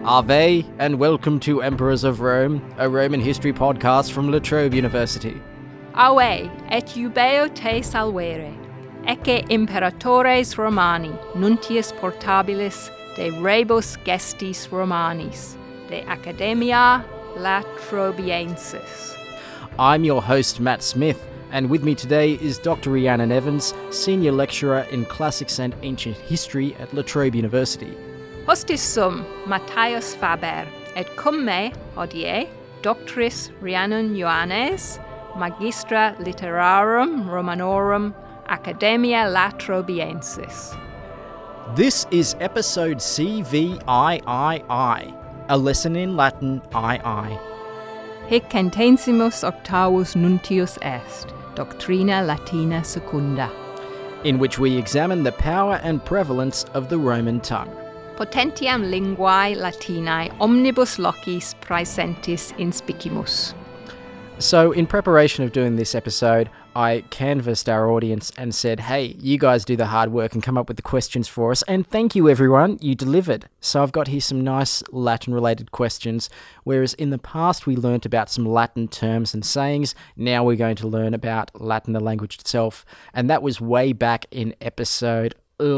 Ave, and welcome to Emperors of Rome, a Roman history podcast from La Trobe University. Ave, et jubeo te salvere, ecce imperatores Romani, nuntius portabilis de rebus gestis Romanis, de Academia Latrobiensis. I'm your host, Matt Smith, and with me today is Dr. Rhiannon Evans, Senior Lecturer in Classics and Ancient History at La Trobe University. Hostis sum Matthias Faber, et cum me, hodie, Doctoris Rhiannon Ioannes, Magistra Literarum Romanorum, Academia Latrobiensis. This is episode CVIII, a lesson in Latin II. Hic centesimus octavus nuntius est, Doctrina Latina secunda, in which we examine the power and prevalence of the Roman tongue. Potentiam linguae Latinae omnibus locis praesentis inspicimus. So, in preparation of doing this episode, I canvassed our audience and said, hey, you guys do the hard work and come up with the questions for us, and thank you everyone, you delivered. So I've got here some nice Latin-related questions, whereas in the past we learnt about some Latin terms and sayings, now we're going to learn about Latin, the language itself, and that was way back in episode,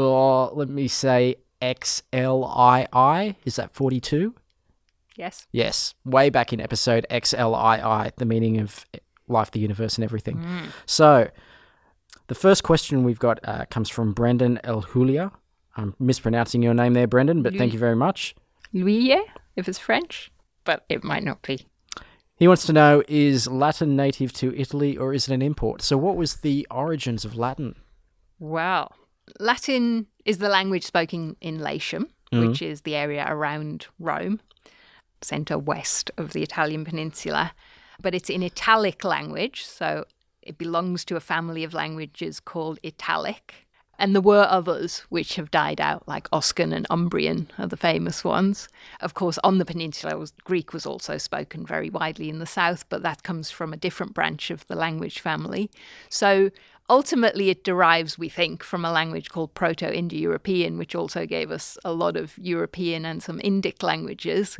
XLII, is that 42? Yes. Yes, way back in episode XLII, the meaning of life, the universe, and everything. So, the first question we've got comes from Brendan El Hulia. I'm mispronouncing your name there, Brendan, but thank you very much. Louis, if it's French, but it might not be. He wants to know, is Latin native to Italy or is it an import? So what was the origins of Latin? Well, Latin is the language spoken in Latium, which is the area around Rome, centre west of the Italian peninsula. But it's in Italic language, so it belongs to a family of languages called Italic. And there were others which have died out, like Oscan and Umbrian are the famous ones. Of course, on the peninsula, Greek was also spoken very widely in the south, but that comes from a different branch of the language family. So ultimately, it derives, we think, from a language called Proto-Indo-European, which also gave us a lot of European and some Indic languages.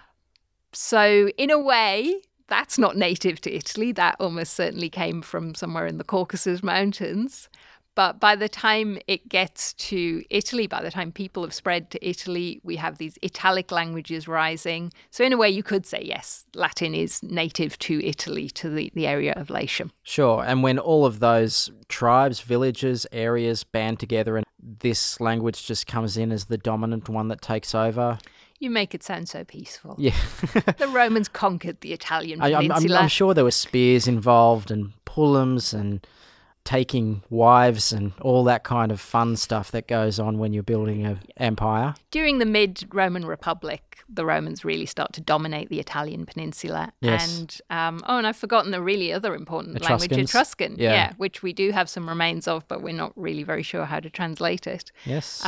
So in a way, that's not native to Italy. That almost certainly came from somewhere in the Caucasus Mountains. But by the time it gets to Italy, by the time people have spread to Italy, we have these Italic languages rising. So in a way, you could say, yes, Latin is native to Italy, to the area of Latium. Sure, and when all of those tribes, villages, areas band together and this language just comes in as the dominant one that takes over... You make it sound so peaceful. Yeah. The Romans conquered the Italian peninsula. I'm sure there were spears involved and pulums and taking wives and all that kind of fun stuff that goes on when you're building an empire. During the mid-Roman Republic, the Romans really start to dominate the Italian peninsula. Yes. And I've forgotten the really other important language, Etruscan, which we do have some remains of, but we're not really very sure how to translate it. Yes.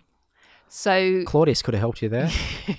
So Claudius could have helped you there.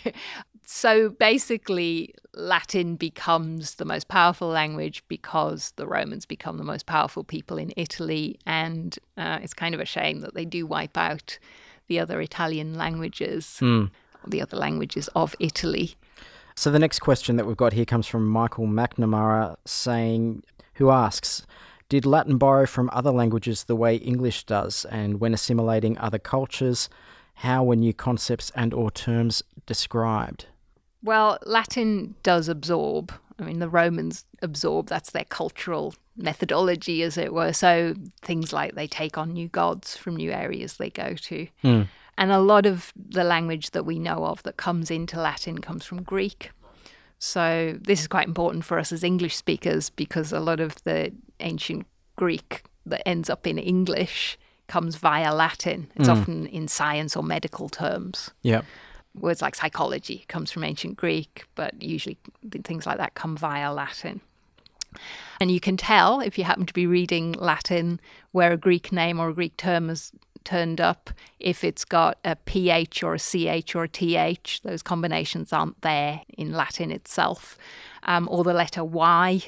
So basically, Latin becomes the most powerful language because the Romans become the most powerful people in Italy, and it's kind of a shame that they do wipe out the other Italian languages, the other languages of Italy. So the next question that we've got here comes from Michael McNamara, who asks, did Latin borrow from other languages the way English does, and when assimilating other cultures, how were new concepts and or terms described? Well, Latin does absorb. I mean, the Romans absorb. That's their cultural methodology, as it were. So things like they take on new gods from new areas they go to. And a lot of the language that we know of that comes into Latin comes from Greek. So this is quite important for us as English speakers because a lot of the ancient Greek that ends up in English comes via Latin. It's often in science or medical terms. Yeah. Words like psychology comes from ancient Greek, but usually things like that come via Latin. And you can tell, if you happen to be reading Latin, where a Greek name or a Greek term has turned up, if it's got a PH or a CH or a TH, those combinations aren't there in Latin itself. Or the letter Y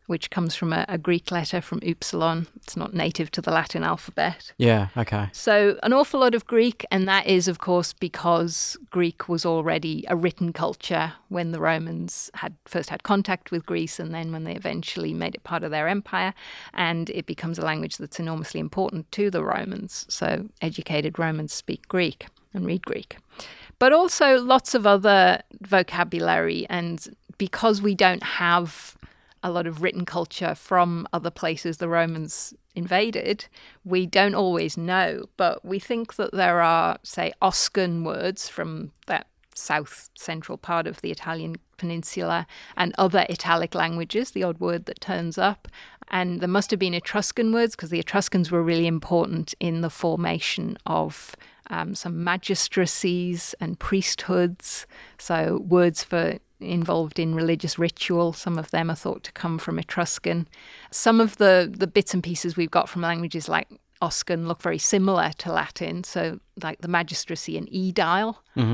which comes from a Greek letter from upsilon. It's not native to the Latin alphabet. Yeah, okay. So an awful lot of Greek, and that is, of course, because Greek was already a written culture when the Romans had first had contact with Greece, and then when they eventually made it part of their empire, and it becomes a language that's enormously important to the Romans. So educated Romans speak Greek and read Greek. But also lots of other vocabulary, and because we don't have a lot of written culture from other places the Romans invaded, we don't always know. But we think that there are, say, Oscan words from that south central part of the Italian peninsula and other Italic languages, the odd word that turns up. And there must have been Etruscan words because the Etruscans were really important in the formation of some magistracies and priesthoods. So words for involved in religious ritual. Some of them are thought to come from Etruscan. Some of the bits and pieces we've got from languages like Oscan look very similar to Latin. So like the magistracy and aedile,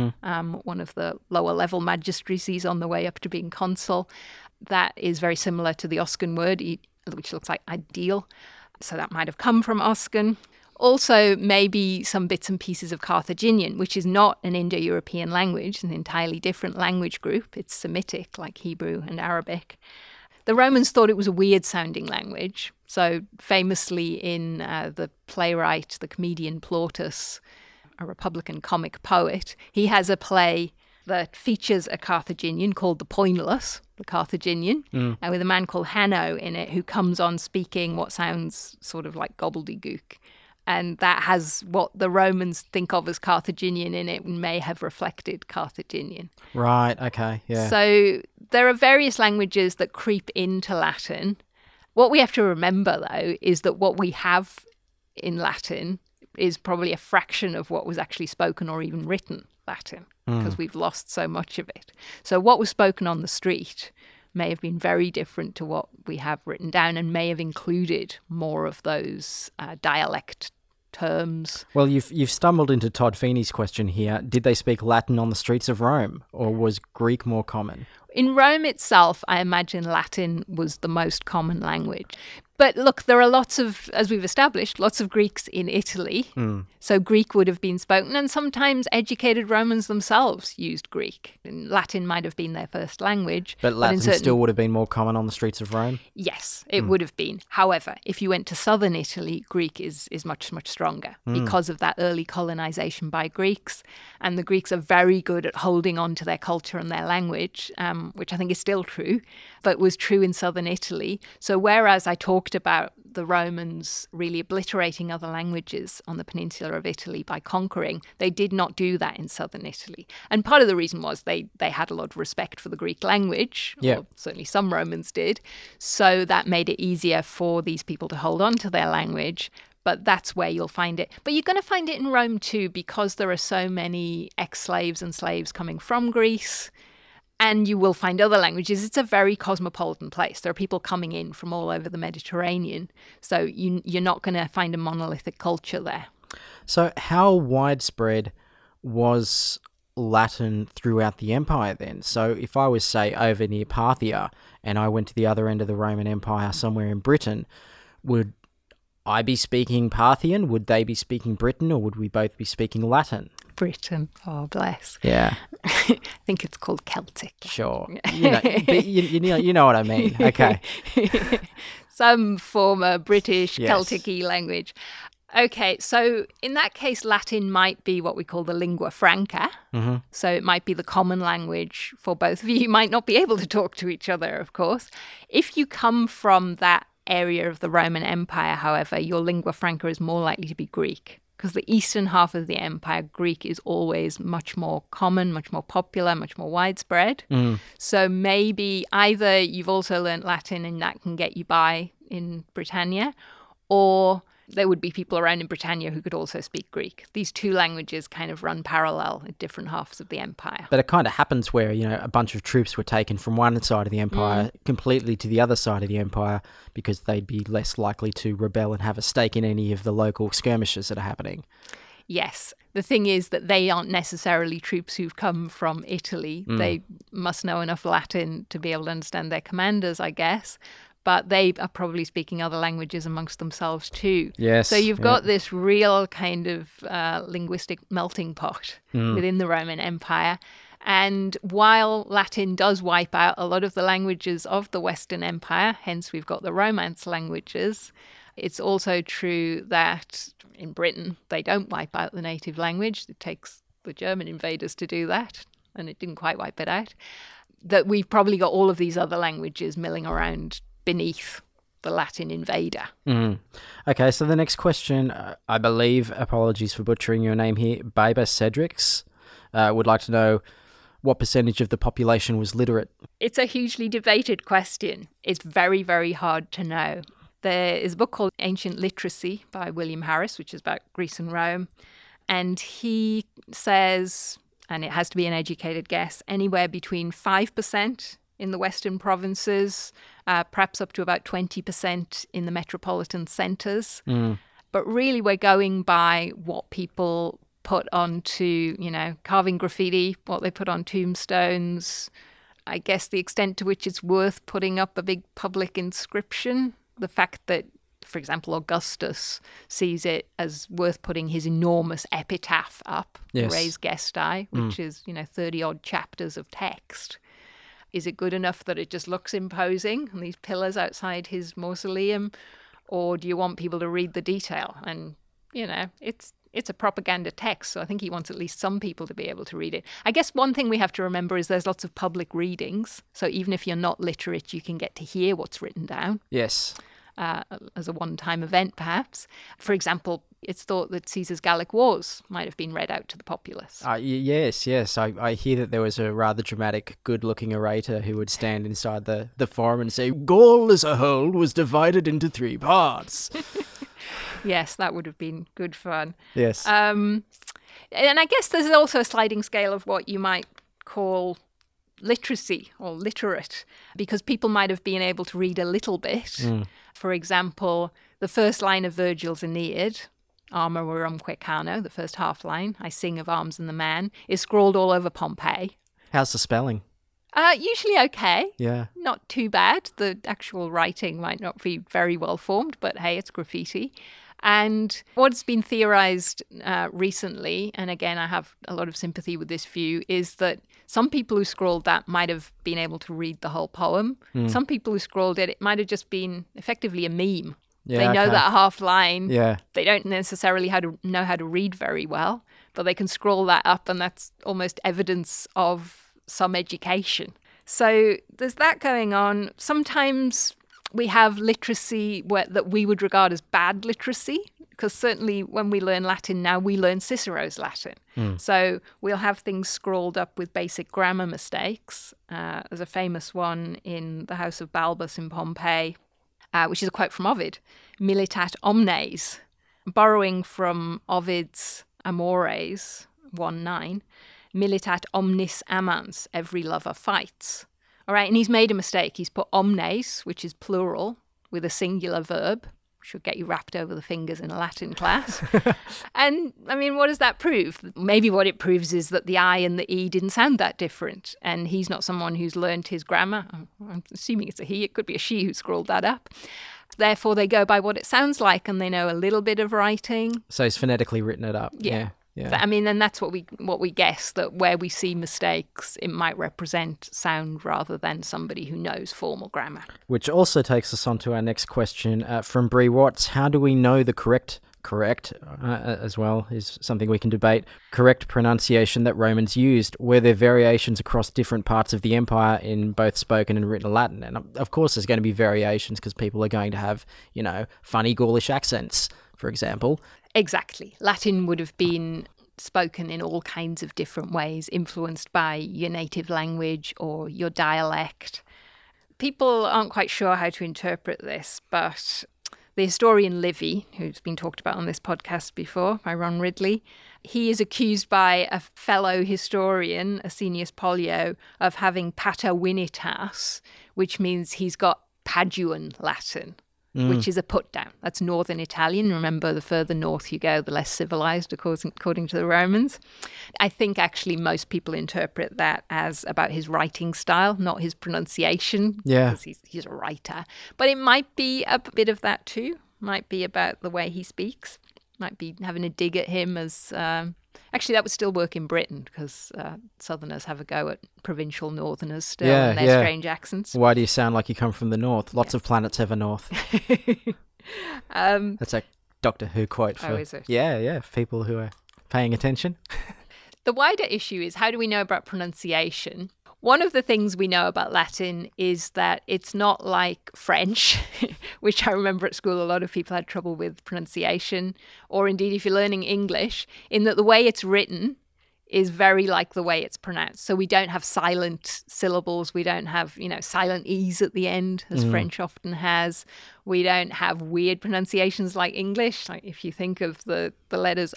one of the lower level magistracies on the way up to being consul, that is very similar to the Oscan word, which looks like ideal. So that might have come from Oscan. Also, maybe some bits and pieces of Carthaginian, which is not an Indo-European language, an entirely different language group. It's Semitic, like Hebrew and Arabic. The Romans thought it was a weird-sounding language. So famously in the playwright, the comedian Plautus, a Republican comic poet, he has a play that features a Carthaginian called the Poinulus, the Carthaginian, and with a man called Hanno in it who comes on speaking what sounds sort of like gobbledygook. And that has what the Romans think of as Carthaginian in it and may have reflected Carthaginian. Right, okay, yeah. So there are various languages that creep into Latin. What we have to remember, though, is that what we have in Latin is probably a fraction of what was actually spoken or even written Latin, because we've lost so much of it. So what was spoken on the street may have been very different to what we have written down and may have included more of those dialect terms. Well, you've stumbled into Todd Feeney's question here. Did they speak Latin on the streets of Rome, or was Greek more common? In Rome itself, I imagine Latin was the most common language. But look, there are lots of, as we've established, lots of Greeks in Italy. So Greek would have been spoken, and sometimes educated Romans themselves used Greek. And Latin might have been their first language. But Latin still would have been more common on the streets of Rome? Yes, it would have been. However, if you went to southern Italy, Greek is much, much stronger because of that early colonization by Greeks. And the Greeks are very good at holding on to their culture and their language, which I think is still true, but was true in southern Italy. So whereas I talked about the Romans really obliterating other languages on the peninsula of Italy by conquering, they did not do that in southern Italy. And part of the reason was they had a lot of respect for the Greek language, or certainly some Romans did. So that made it easier for these people to hold on to their language. But that's where you'll find it. But you're going to find it in Rome too, because there are so many ex-slaves and slaves coming from Greece. And you will find other languages. It's a very cosmopolitan place. There are people coming in from all over the Mediterranean. So you're not going to find a monolithic culture there. So how widespread was Latin throughout the empire then? So if I was, say, over near Parthia and I went to the other end of the Roman Empire somewhere in Britain, would I be speaking Parthian? Would they be speaking Britain? Or would we both be speaking Latin? Britain. Oh, bless. Yeah. I think it's called Celtic. Sure. You know what I mean. Okay. Some former British Celtic-y language. Okay, so in that case, Latin might be what we call the lingua franca. So it might be the common language for both of you. You might not be able to talk to each other, of course. If you come from that area of the Roman Empire, however, your lingua franca is more likely to be Greek. Because the eastern half of the empire, Greek is always much more common, much more popular, much more widespread. So maybe either you've also learnt Latin and that can get you by in Britannia, or there would be people around in Britannia who could also speak Greek. These two languages kind of run parallel at different halves of the empire. But it kind of happens where, a bunch of troops were taken from one side of the empire completely to the other side of the empire because they'd be less likely to rebel and have a stake in any of the local skirmishes that are happening. Yes. The thing is that they aren't necessarily troops who've come from Italy. They must know enough Latin to be able to understand their commanders, I guess. but they are probably speaking other languages amongst themselves too. Yes. So you've got this real kind of linguistic melting pot within the Roman Empire. And while Latin does wipe out a lot of the languages of the Western Empire, hence we've got the Romance languages, it's also true that in Britain they don't wipe out the native language. It takes the German invaders to do that, and it didn't quite wipe it out. That we've probably got all of these other languages milling around beneath the Latin invader. Okay, so the next question, I believe, apologies for butchering your name here, Baba Cedrics, would like to know what percentage of the population was literate? It's a hugely debated question. It's very, very hard to know. There is a book called Ancient Literacy by William Harris, which is about Greece and Rome. And he says, and it has to be an educated guess, anywhere between 5% in the Western provinces, perhaps up to about 20% in the metropolitan centres. But really we're going by what people put onto, carving graffiti, what they put on tombstones. I guess the extent to which it's worth putting up a big public inscription. The fact that, for example, Augustus sees it as worth putting his enormous epitaph up, yes. Res Gestae, which is, 30-odd chapters of text. Is it good enough that it just looks imposing and these pillars outside his mausoleum? Or do you want people to read the detail? And, it's a propaganda text, so I think he wants at least some people to be able to read it. I guess one thing we have to remember is there's lots of public readings, so even if you're not literate, you can get to hear what's written down. Yes. As a one-time event, perhaps. For example, it's thought that Caesar's Gallic Wars might have been read out to the populace. Yes. I hear that there was a rather dramatic, good-looking orator who would stand inside the forum and say, Gaul as a whole was divided into 3 parts. Yes, that would have been good fun. Yes. And I guess there's also a sliding scale of what you might call literacy or literate, because people might have been able to read a little bit. For example, the first line of Virgil's Aeneid, Arma Virumque Cano, the first half line, I sing of arms and the man, is scrawled all over Pompeii. How's the spelling? Usually okay. Yeah. Not too bad. The actual writing might not be very well formed, but hey, it's graffiti. And what's been theorized recently, and again, I have a lot of sympathy with this view, is that some people who scrawled that might have been able to read the whole poem. Some people who scrawled it might have just been effectively a meme. Yeah, they know that half line. Yeah. They don't necessarily know how to read very well, but they can scroll that up, and that's almost evidence of some education. So there's that going on. Sometimes we have literacy that we would regard as bad literacy, because certainly when we learn Latin now, we learn Cicero's Latin. So we'll have things scrawled up with basic grammar mistakes. There's a famous one in the house of Balbus in Pompeii, which is a quote from Ovid, militat omnes, borrowing from Ovid's Amores 1:9, militat omnis amans, every lover fights. All right, and he's made a mistake. He's put omnes, which is plural, with a singular verb, which would get you wrapped over the fingers in a Latin class. And, I mean, what does that prove? Maybe what it proves is that the I and the E didn't sound that different, and he's not someone who's learned his grammar. I'm assuming it's a he. It could be a she who scrawled that up. Therefore, they go by what it sounds like, and they know a little bit of writing. So he's phonetically written it up. Yeah. Yeah. I mean, and that's what we guess, that where we see mistakes, it might represent sound rather than somebody who knows formal grammar. Which also takes us on to our next question from Bree Watts. How do we know the correct as well is something we can debate, correct pronunciation that Romans used? Were there variations across different parts of the empire in both spoken and written Latin? And of course there's going to be variations because people are going to have, funny Gaulish accents, for example. Exactly. Latin would have been spoken in all kinds of different ways, influenced by your native language or your dialect. People aren't quite sure how to interpret this, but the historian Livy, who's been talked about on this podcast before by Ron Ridley, he is accused by a fellow historian, Asinius Pollio, of having patawinitas, which means he's got Paduan Latin. which is a put down. That's Northern Italian. Remember, the further north you go, the less civilized, according to the Romans. I think actually most people interpret that as about his writing style, not his pronunciation. Yeah. Because he's a writer. But it might be a bit of that too. Might be about the way he speaks. Might be having a dig at him as... Actually, that would still work in Britain because Southerners have a go at provincial Northerners still and their strange accents. Why do you sound like you come from the north? Lots of planets have a north. That's a Doctor Who quote. For, is it? Yeah, for people who are paying attention. The wider issue is, how do we know about pronunciation? One of the things we know about Latin is that it's not like French, which I remember at school a lot of people had trouble with pronunciation, or indeed if you're learning English, in that the way it's written is very like the way it's pronounced. So we don't have silent syllables. We don't have, silent E's at the end, as French often has. We don't have weird pronunciations like English. Like if you think of the letters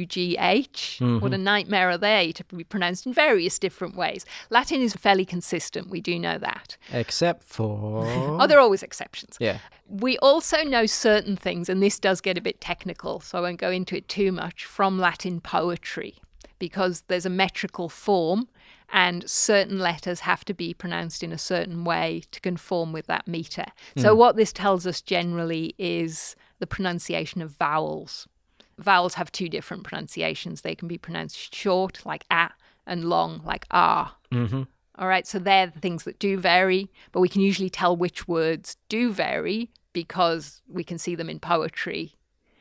O-U-G-H, what a nightmare are they to be pronounced in various different ways. Latin is fairly consistent. We do know that. Except for... there are always exceptions. Yeah. We also know certain things, and this does get a bit technical, so I won't go into it too much, from Latin poetry, because there's a metrical form and certain letters have to be pronounced in a certain way to conform with that meter. So what this tells us generally is the pronunciation of vowels. Vowels have two different pronunciations. They can be pronounced short, like a, and long, like ah. Mm-hmm. All right, so they're the things that do vary, but we can usually tell which words do vary because we can see them in poetry.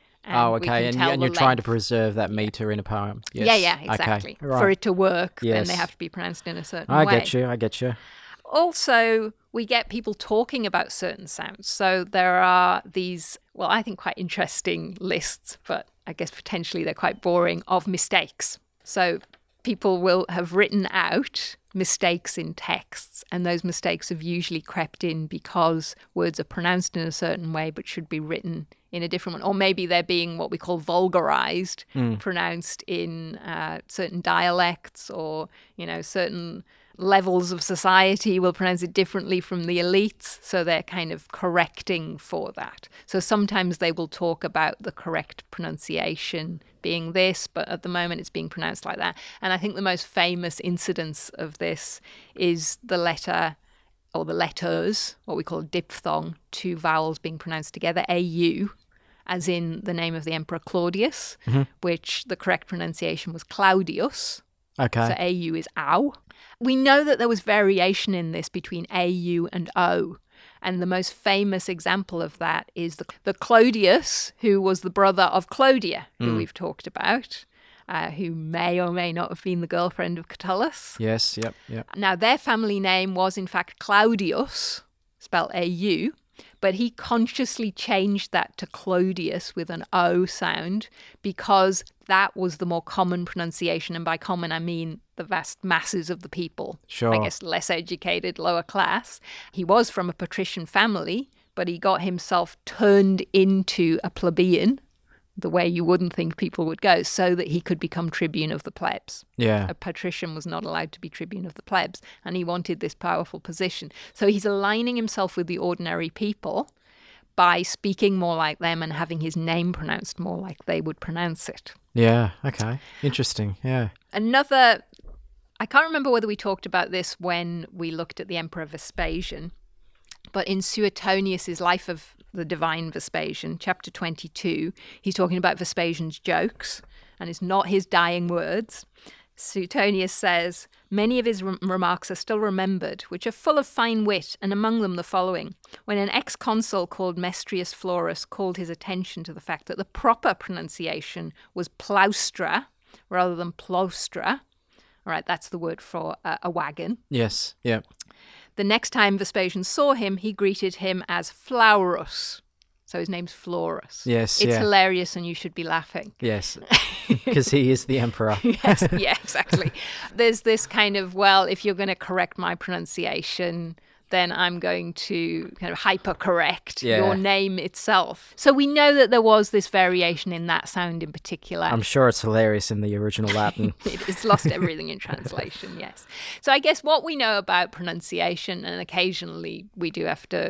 Okay, and you're trying to preserve that meter in a poem. Yes. Yeah, exactly. Okay. Right. For it to work, then Yes. they have to be pronounced in a certain way. I get you. Also, we get people talking about certain sounds. So there are these, well, I think quite interesting lists, but I guess potentially they're quite boring, of mistakes. So people will have written out mistakes in texts, and those mistakes have usually crept in because words are pronounced in a certain way but should be written in a different one, or maybe they're being what we call vulgarized, pronounced in certain dialects, or certain levels of society will pronounce it differently from the elites, so they're kind of correcting for that. So sometimes they will talk about the correct pronunciation being this, but at the moment it's being pronounced like that. And I think the most famous incidence of this is the letter, or the letters, what we call diphthong, two vowels being pronounced together, au, as in the name of the Emperor Claudius, which the correct pronunciation was Claudius. Okay. So au is ow. We know that there was variation in this between au and o. And the most famous example of that is the Clodius, who was the brother of Clodia, who we've talked about, who may or may not have been the girlfriend of Catullus. Yes, yep. Now, their family name was, in fact, Claudius, spelled A-U, but he consciously changed that to Clodius with an O sound because that was the more common pronunciation. And by common, I mean the vast masses of the people. Sure. I guess less educated, lower class. He was from a patrician family, but he got himself turned into a plebeian, the way you wouldn't think people would go, so that he could become tribune of the plebs. Yeah. A patrician was not allowed to be tribune of the plebs, and he wanted this powerful position. So he's aligning himself with the ordinary people by speaking more like them and having his name pronounced more like they would pronounce it. Yeah, okay. Interesting, yeah. Another, I can't remember whether we talked about this when we looked at the Emperor Vespasian, but in Suetonius' Life of the Divine Vespasian, chapter 22, he's talking about Vespasian's jokes, and it's not his dying words. Suetonius says, many of his remarks are still remembered, which are full of fine wit, and among them the following. When an ex-consul called Mestrius Florus called his attention to the fact that the proper pronunciation was plaustra rather than plaustra, all right, that's the word for a wagon. Yes, yeah. The next time Vespasian saw him, he greeted him as Flaurus. So his name's Florus. Yes, It's hilarious and you should be laughing. Yes, because he is the emperor. Yes, yeah, exactly. There's this kind of, well, if you're going to correct my pronunciation, then I'm going to kind of hyper-correct your name itself. So we know that there was this variation in that sound in particular. I'm sure it's hilarious in the original Latin. It's lost everything in translation, yes. So I guess what we know about pronunciation, and occasionally we do have to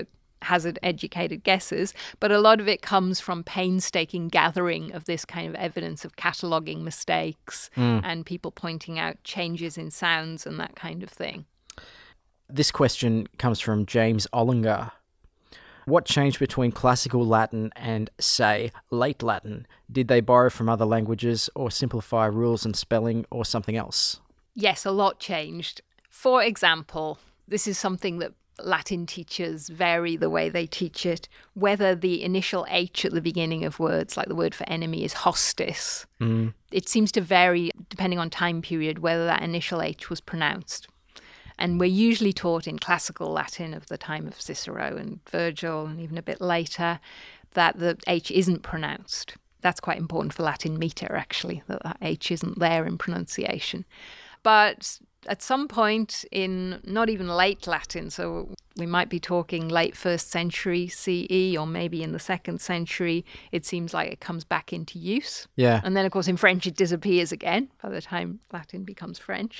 hazard educated guesses, but a lot of it comes from painstaking gathering of this kind of evidence of cataloguing mistakes and people pointing out changes in sounds and that kind of thing. This question comes from James Ollinger. What changed between classical Latin and, say, late Latin? Did they borrow from other languages or simplify rules and spelling or something else? Yes, a lot changed. For example, this is something that Latin teachers vary the way they teach it. Whether the initial H at the beginning of words, like the word for enemy, is hostis. It seems to vary depending on time period whether that initial H was pronounced. And we're usually taught in classical Latin of the time of Cicero and Virgil and even a bit later that the H isn't pronounced. That's quite important for Latin meter, actually, that H isn't there in pronunciation. But at some point in not even late Latin, so we might be talking late 1st century CE or maybe in the 2nd century, it seems like it comes back into use. Yeah. And then, of course, in French it disappears again by the time Latin becomes French.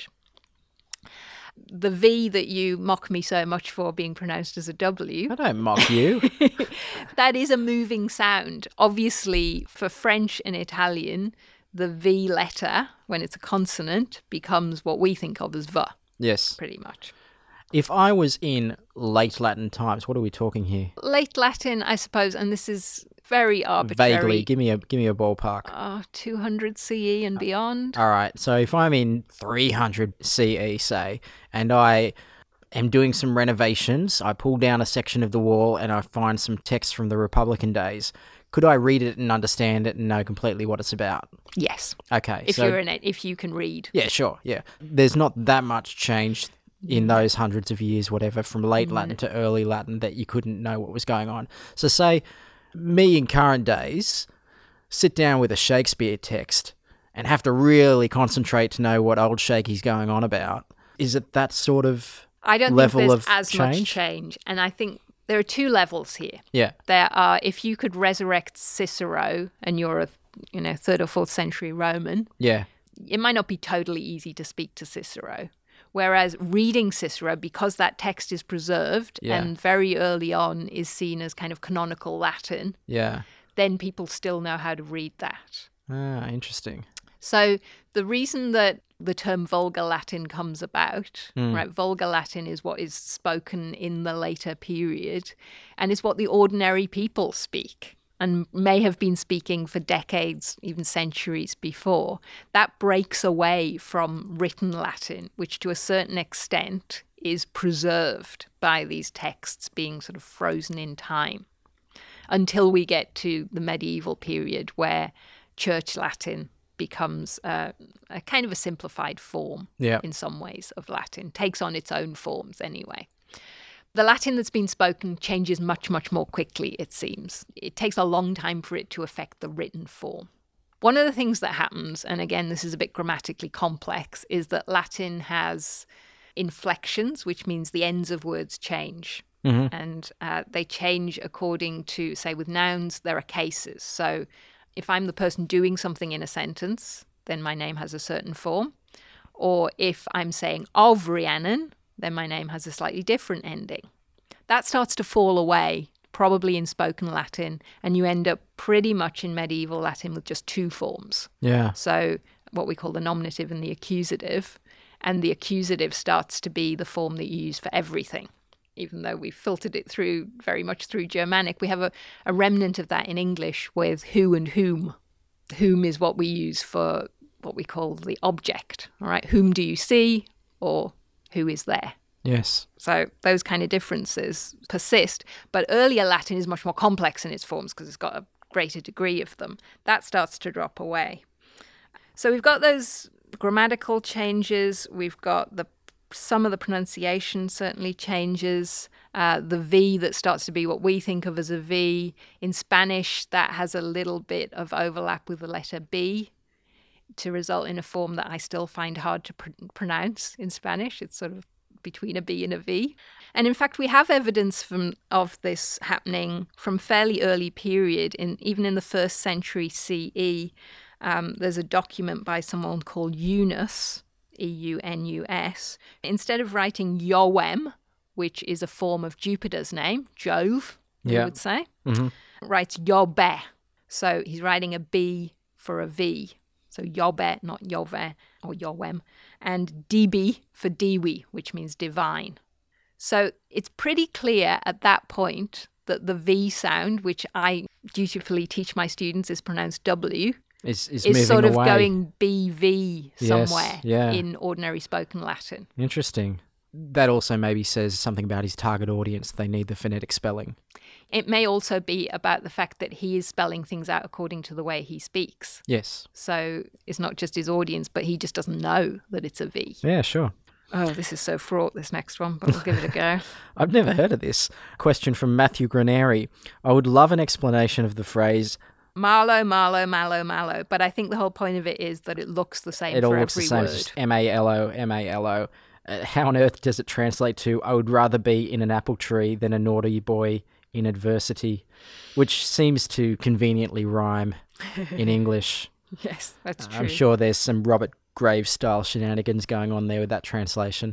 The V that you mock me so much for being pronounced as a W. I don't mock you. That is a moving sound. Obviously, for French and Italian, the V letter, when it's a consonant, becomes what we think of as V. Yes. Pretty much. If I was in late Latin times, what are we talking here? Late Latin, I suppose, and this is very arbitrary. Vaguely, give me a ballpark. 200 CE and beyond. All right, so if I'm in 300 CE, say, and I am doing some renovations, I pull down a section of the wall and I find some text from the Republican days, could I read it and understand it and know completely what it's about? Yes. Okay. If you can read. Yeah, sure, yeah. There's not that much change in those hundreds of years, whatever, from late Latin to early Latin that you couldn't know what was going on. So say me in current days sit down with a Shakespeare text and have to really concentrate to know what old Shakey's going on about. Is it that sort of I don't level think of there's as change? much change. And I think there are two levels here. Yeah. There are, if you could resurrect Cicero and you're a 3rd or 4th century Roman, Yeah. it might not be totally easy to speak to Cicero. Whereas reading Cicero, because that text is preserved and very early on is seen as kind of canonical Latin, Yeah. then people still know how to read that. Ah, interesting. So the reason that the term Vulgar Latin comes about, right? Vulgar Latin is what is spoken in the later period and is what the ordinary people speak and may have been speaking for decades, even centuries before. That breaks away from written Latin, which to a certain extent is preserved by these texts being sort of frozen in time until we get to the medieval period where Church Latin becomes a kind of a simplified form in some ways of Latin, takes on its own forms anyway. The Latin that's been spoken changes much, much more quickly, it seems. It takes a long time for it to affect the written form. One of the things that happens, and again, this is a bit grammatically complex, is that Latin has inflections, which means the ends of words change. And they change according to, say, with nouns, there are cases. So if I'm the person doing something in a sentence, then my name has a certain form. Or if I'm saying of Rhiannon, then my name has a slightly different ending. That starts to fall away, probably in spoken Latin, and you end up pretty much in medieval Latin with just two forms. Yeah. So what we call the nominative and the accusative, and the accusative starts to be the form that you use for everything. Even though we've filtered it through very much through Germanic, we have a remnant of that in English with who and whom. Whom is what we use for what we call the object. All right, whom do you see, or who is there? Yes. So those kind of differences persist. But earlier Latin is much more complex in its forms because it's got a greater degree of them. That starts to drop away. So we've got those grammatical changes. We've got some of the pronunciation certainly changes. The V that starts to be what we think of as a V. In Spanish, that has a little bit of overlap with the letter B to result in a form that I still find hard to pronounce in Spanish. It's sort of between a B and a V. And in fact, we have evidence of this happening from fairly early period, even in the 1st century CE. There's a document by someone called Eunus, E-U-N-U-S. Instead of writing Yoem, which is a form of Jupiter's name, Jove, we Yeah. would say, Mhm. writes Yobe. So he's writing a B for a V. So Yobe, not Yove or Yowem. And DB for Diwi, which means divine. So it's pretty clear at that point that the V sound, which I dutifully teach my students is pronounced W, Is is moving sort of away. going BV Yes, somewhere yeah. in ordinary spoken Latin. Interesting. That also maybe says something about his target audience. They need the phonetic spelling. It may also be about the fact that he is spelling things out according to the way he speaks. Yes. So it's not just his audience, but he just doesn't know that it's a V. Yeah, sure. Oh, this is so fraught, this next one, but we'll give it a go. I've never heard of this. Question from Matthew Graneri. I would love an explanation of the phrase. Marlow, Marlow, Mallow, Mallow. But I think the whole point of it is that it looks the same It all for looks the every same. word. It's just M-A-L-O, M-A-L-O. How on earth does it translate to, I would rather be in an apple tree than a naughty boy in adversity, which seems to conveniently rhyme in English. Yes, that's true. I'm sure there's some Robert Graves-style shenanigans going on there with that translation.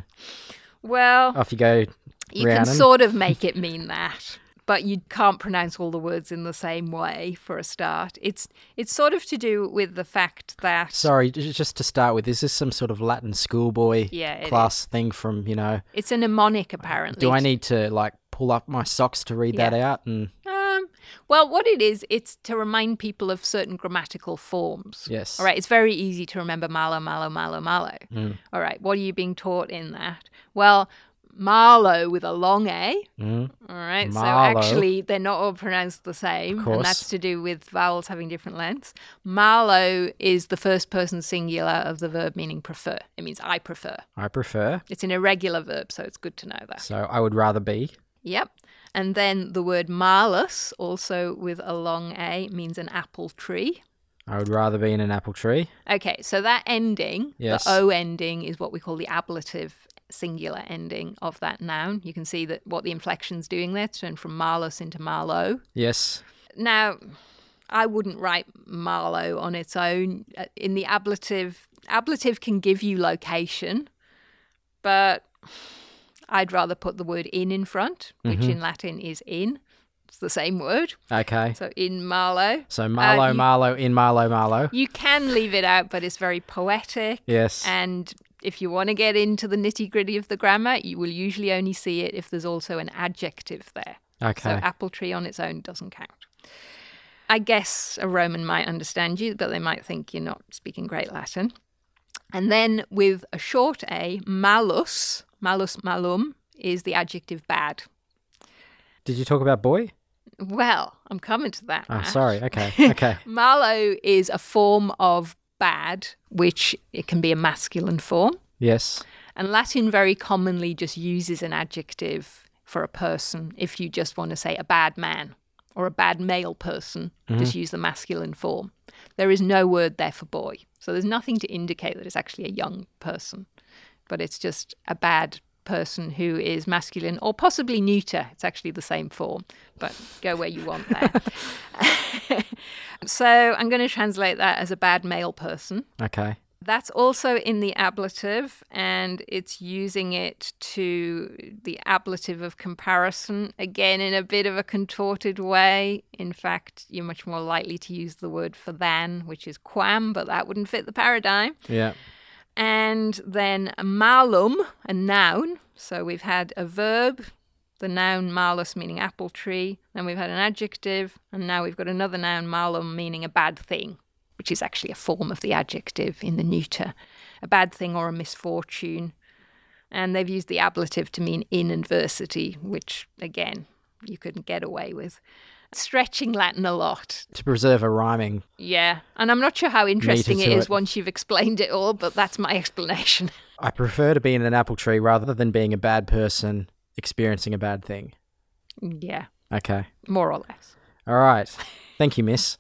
Well, Off you go, you Rhiannon. can sort of make it mean that, but you can't pronounce all the words in the same way for a start. It's sort of to do with the fact that... Sorry, just to start with, is this some sort of Latin schoolboy Yeah, it class thing from, It's a mnemonic, apparently. do I need to, pull up my socks to read that out? And Well, what it is, it's to remind people of certain grammatical forms. Yes. All right, it's very easy to remember mallow, mallow, mallow, mallow. Mm. All right, what are you being taught in that? Well, Marlow with a long A. Mm. All right, so Marlow. actually they're not all pronounced the same, course. and that's to do with vowels having different lengths. Marlow is the first person singular of the verb meaning prefer. It means I prefer. I prefer. It's an irregular verb, so it's good to know that. So I would rather be. Yep. And then the word malus, also with a long A, means an apple tree. I would rather be in an apple tree. Okay, so that ending, Yes. the O ending, is what we call the ablative singular ending of that noun. You can see that what the inflection's doing there, turned from malus into marlow. Yes. Now, I wouldn't write marlow on its own. In the ablative can give you location, but I'd rather put the word in front, which in Latin is in. It's the same word. Okay. So in Marlow. So Marlow, Marlow, in Marlow, Marlow. You can leave it out, but it's very poetic. Yes. And if you want to get into the nitty-gritty of the grammar, you will usually only see it if there's also an adjective there. Okay. So apple tree on its own doesn't count. I guess a Roman might understand you, but they might think you're not speaking great Latin. And then with a short A, malus, malum, is the adjective bad. Did you talk about boy? Well, I'm coming to that. Oh, Matt. sorry. Okay. Okay. Mallow is a form of bad, which it can be a masculine form. Yes. And Latin very commonly just uses an adjective for a person. If you just want to say a bad man or a bad male person, just use the masculine form. There is no word there for boy. So there's nothing to indicate that it's actually a young person, but it's just a bad person who is masculine or possibly neuter. It's actually the same form, but go where you want there. So I'm going to translate that as a bad male person. Okay. That's also in the ablative, and it's using it to the ablative of comparison, again in a bit of a contorted way. In fact, you're much more likely to use the word for than, which is quam, but that wouldn't fit the paradigm. Yeah. And then malum, a noun. So we've had a verb, the noun malus meaning apple tree. Then we've had an adjective, and now we've got another noun, malum, meaning a bad thing, which is actually a form of the adjective in the neuter. A bad thing or a misfortune. And they've used the ablative to mean in adversity, which, again, you couldn't get away with. Stretching Latin a lot. To preserve a rhyming. Yeah. And I'm not sure how interesting Meter it to is it. once you've explained it all, but that's my explanation. I prefer to be in an apple tree rather than being a bad person experiencing a bad thing. Yeah, Okay. more or less. All right. Thank you, miss.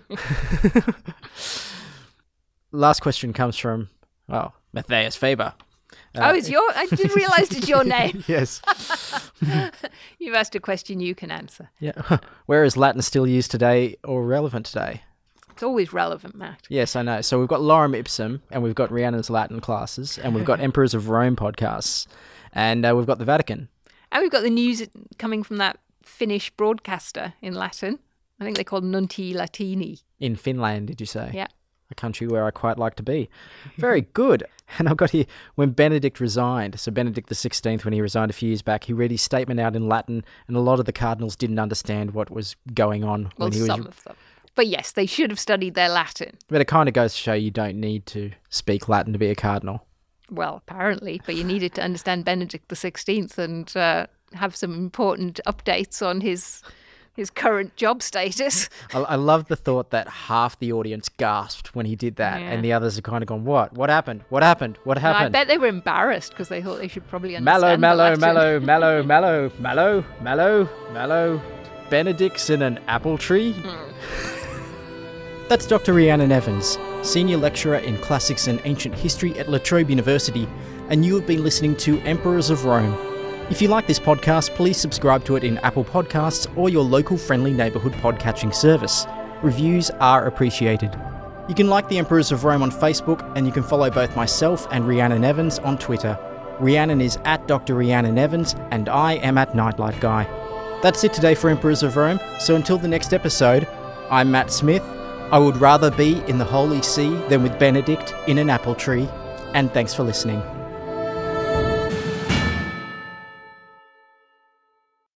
Last question comes from, Matthias Faber. I didn't realise it's your name. Yes. You've asked a question you can answer. Yeah. Where is Latin still used today or relevant today? It's always relevant, Matt. Yes, I know. So we've got Lorem Ipsum, and we've got Rhiannon's Latin classes, and we've got Emperors of Rome podcasts, and we've got the Vatican. And we've got the news coming from that Finnish broadcaster in Latin. I think they're called Nunti Latini. In Finland, did you say? Yeah. A country where I quite like to be. Very good. And I've got here, when Benedict resigned, so Benedict XVI, when he resigned a few years back, he read his statement out in Latin, and a lot of the cardinals didn't understand what was going on. Well, when he was... some of them. But yes, they should have studied their Latin. But it kind of goes to show you don't need to speak Latin to be a cardinal. Well, apparently, but you needed to understand Benedict XVI and have some important updates on his current job status. I love the thought that half the audience gasped when he did that, and the others are kind of gone, what? What happened? What happened? What happened? No, I bet they were embarrassed because they thought they should probably Mallow, understand mallow, the Latin. mallow, mallow, mallow, mallow, mallow, mallow. Benedict's in an apple tree? That's Dr. Rhiannon Evans, Senior Lecturer in Classics and Ancient History at La Trobe University, and you have been listening to Emperors of Rome. If you like this podcast, please subscribe to it in Apple Podcasts or your local friendly neighbourhood podcatching service. Reviews are appreciated. You can like the Emperors of Rome on Facebook, and you can follow both myself and Rhiannon Evans on Twitter. Rhiannon is at Dr. Rhiannon Evans, and I am at Nightlight Guy. That's it today for Emperors of Rome, so until the next episode, I'm Matt Smith. I would rather be in the Holy See than with Benedict in an apple tree, and thanks for listening.